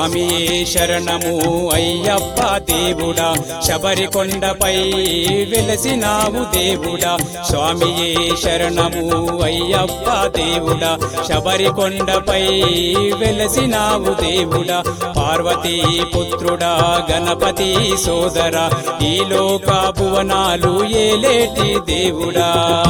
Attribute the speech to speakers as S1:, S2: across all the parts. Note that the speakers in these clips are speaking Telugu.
S1: స్వామియే శరణము అయ్యప్ప దేవుడా శబరికొండపై వెలసినావు దేవుడా స్వామియే శరణము అయ్యప్ప దేవుడా శబరికొండపై వెలసినావు దేవుడా పార్వతీ పుత్రుడా గణపతి సోదరా ఈ లోక భువనాలు ఏలేటి దేవుడా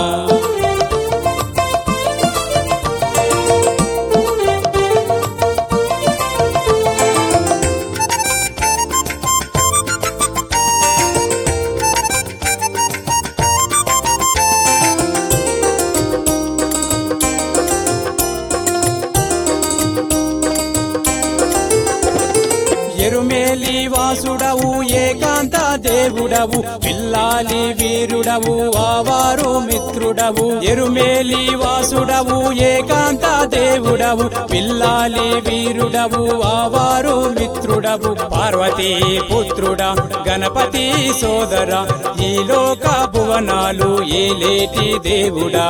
S1: ఎరుమేలి వాసుడవు ఏకాంత దేవుడవు పిల్లాలి వీరుడవు ఆవారు మిత్రుడవు ఎరుమేలి వాసుడవు ఏకాంత దేవుడవు పిల్లాలి వీరుడవు ఆవారు మిత్రుడవు పార్వతీ పుత్రుడా గణపతి సోదరా ఈ లోక భువనాలు ఏలేటి దేవుడా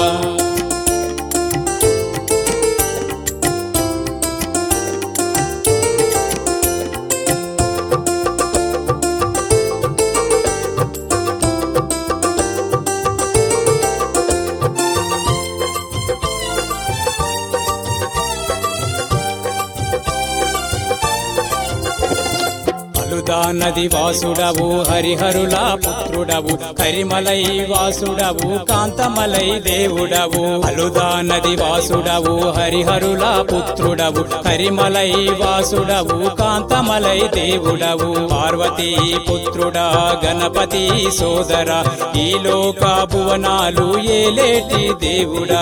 S1: నది వాసుడవు హరిహరుల పుత్రుడవు కరిమలై వాసుడవు కాంతమలై దేవుడవు అలుదా నది వాసుడవు హరిహరుల పుత్రుడవు కరిమలై వాసుడవు కాంతమలై దేవుడవు పార్వతీ పుత్రుడా గణపతి సోదరా ఈ లోక భువనాలు ఏలేటి దేవుడా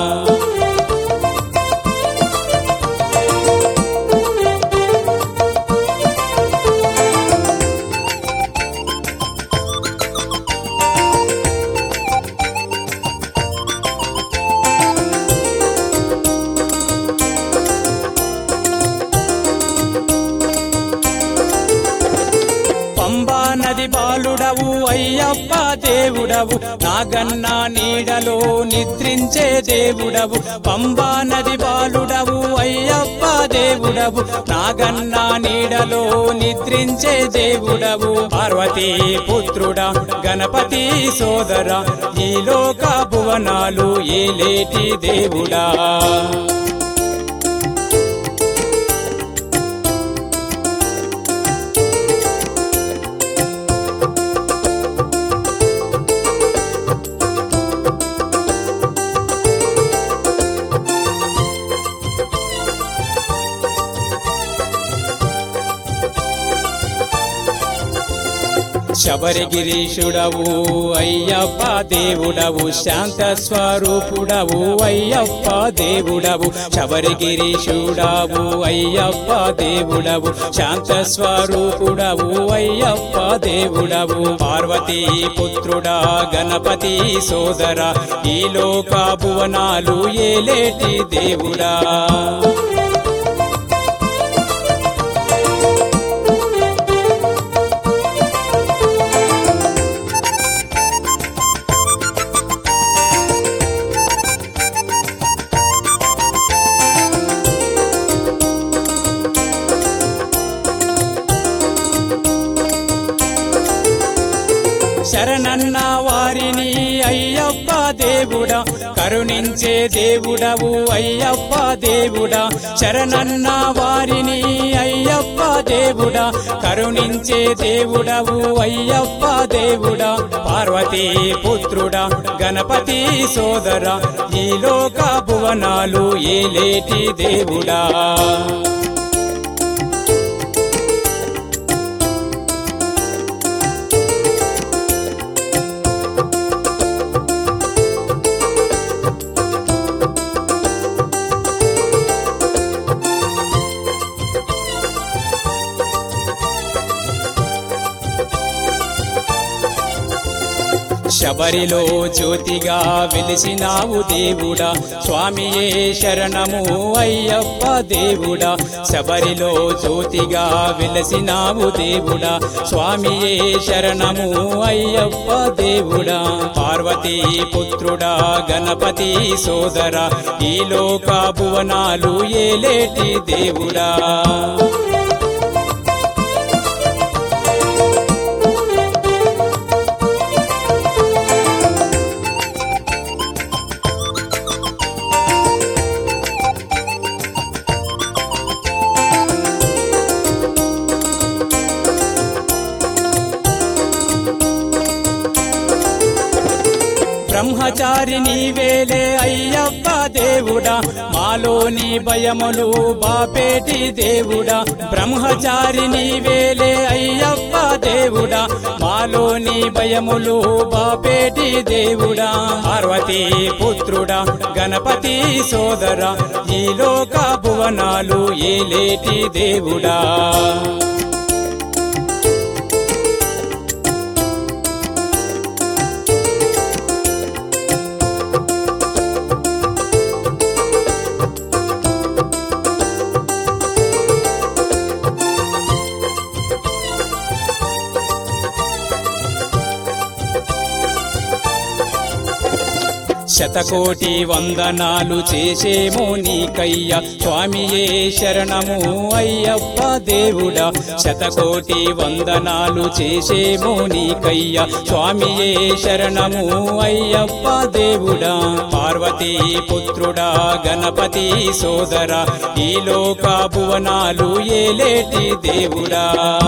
S1: నది బాలుడవు అయ్యప్ప దేవుడవు నాగన్న నీడలో నిద్రించే దేవుడవు పంబా నది బాలుడవు అయ్యప్ప దేవుడవు నాగన్న నీడలో నిద్రించే దేవుడవు పార్వతీ పుత్రుడా గణపతి సోదరా ఈ లోక భువనాలు ఏలేటి దేవుడా శబరిగిరీశుడవు అయ్యప్ప దేవుడవు శాంత స్వరూపుడవు అయ్యప్ప దేవుడవు శబరిగిరీశుడవు అయ్యప్ప దేవుడవు శాంత స్వరూపుడవు అయ్యప్ప దేవుడవు పార్వతీ పుత్రుడా గణపతి సోదరా ఈ లోక భువనాలు ఏలేటి దేవుడా శరణన్న వారిని అయ్యప్ప దేవుడా కరుణించే దేవుడవు అయ్యప్ప దేవుడా శరణన్న వారిని అయ్యప్ప దేవుడా కరుణించే దేవుడవు అయ్యప్ప దేవుడా పార్వతీ పుత్రుడా గణపతి సోదరా ఈ లోక భువనాలు ఏలేటి దేవుడా శబరిలో జ్యోతిగా వెలిసినావు దేవుడా స్వామియే శరణము అయ్యప్ప దేవుడా శబరిలో జ్యోతిగా వెలిసినావు దేవుడా స్వామియే శరణము అయ్యప్ప దేవుడా పార్వతీ పుత్రుడా గణపతి సోదర ఈ లోక భువనాలు ఏలేటి దేవుడా బ్రహ్మచారి నీవేలే అయ్యప్ప దేవుడా మాలోని భయములు బాపేటి దేవుడా బ్రహ్మచారి నీవేలే అయ్యప్ప దేవుడా మాలోని భయములు బాపేటి దేవుడా పార్వతీ పుత్రుడా గణపతి సోదర ఈ లోక భువనాలు ఏలేటి దేవుడా శతకోటి వందనాలు చేసేమో నీకయ్య స్వామియే శరణము అయ్యప్ప దేవుడా శతకోటి వందనాలు చేసేమో నీకయ్య స్వామియే శరణము అయ్యప్ప దేవుడా పార్వతీ పుత్రుడా గణపతి సోదర ఈ లోక భువనాలు ఏలేటి దేవుడా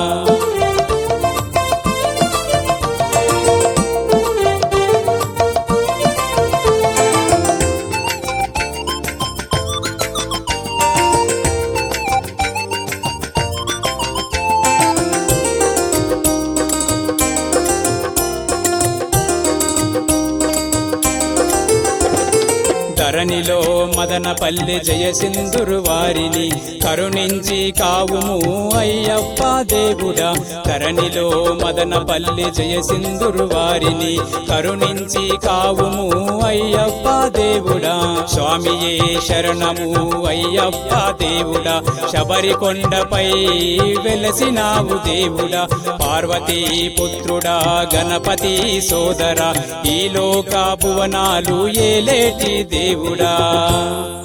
S1: ధరణిలో మదనపల్లి జయసింధురు వారిని కరుణించి కావుము అయ్యప్ప దేవుడా ధరణిలో మదనపల్లి జయసింధురు వారిని కరుణించి కావుము అయ్యప్ప దేవుడా స్వామియే శరణము అయ్యప్ప దేవుడా శబరికొండపై వెలసినావు దేవుడా పార్వతీ పుత్రుడా గణపతి సోదర ఈ లోక భువనాలు ఏలేటి దేవుడా